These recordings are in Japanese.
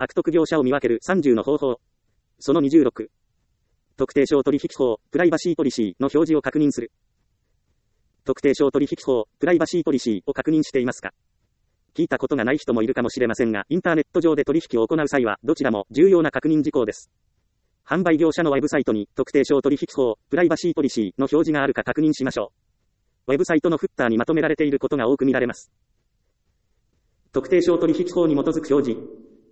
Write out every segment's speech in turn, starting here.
悪徳業者を見分ける30の方法。その26。特定商取引法、プライバシーポリシーの表示を確認する。特定商取引法、プライバシーポリシーを確認していますか？聞いたことがない人もいるかもしれませんが、インターネット上で取引を行う際は、どちらも重要な確認事項です。販売業者のウェブサイトに、特定商取引法、プライバシーポリシーの表示があるか確認しましょう。ウェブサイトのフッターにまとめられていることが多く見られます。特定商取引法に基づく表示。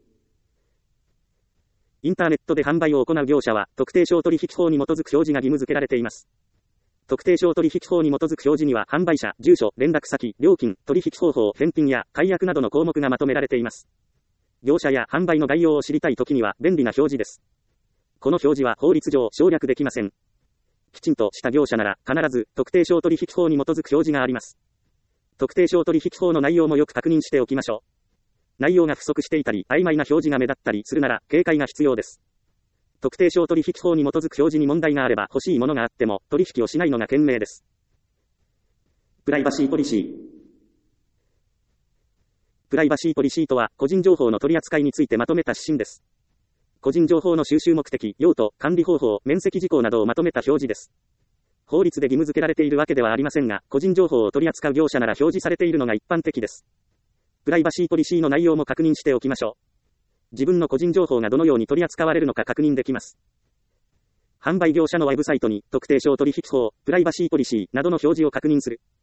インターネットで販売を行う業者は、特定商取引法に基づく表示が義務付けられています。特定商取引法に基づく表示には、販売者、住所、連絡先、料金、取引方法、返品や解約などの項目がまとめられています。業者や販売の概要を知りたいときには、便利な表示です。この表示は法律上省略できません。きちんとした業者なら、必ず、特定商取引法に基づく表示があります。特定商取引法の内容もよく確認しておきましょう。内容が不足していたり、曖昧な表示が目立ったりするなら、警戒が必要です。特定商取引法に基づく表示に問題があれば、欲しいものがあっても、取引をしないのが賢明です。プライバシーポリシー。プライバシーポリシーとは、個人情報の取り扱いについてまとめた指針です。個人情報の収集目的、用途、管理方法、免責事項などをまとめた表示です。法律で義務付けられているわけではありませんが、個人情報を取り扱う業者なら表示されているのが一般的です。プライバシーポリシーの内容も確認しておきましょう。自分の個人情報がどのように取り扱われるのか確認できます。販売業者のウェブサイトに、特定商取引法、プライバシーポリシーなどの表示を確認する。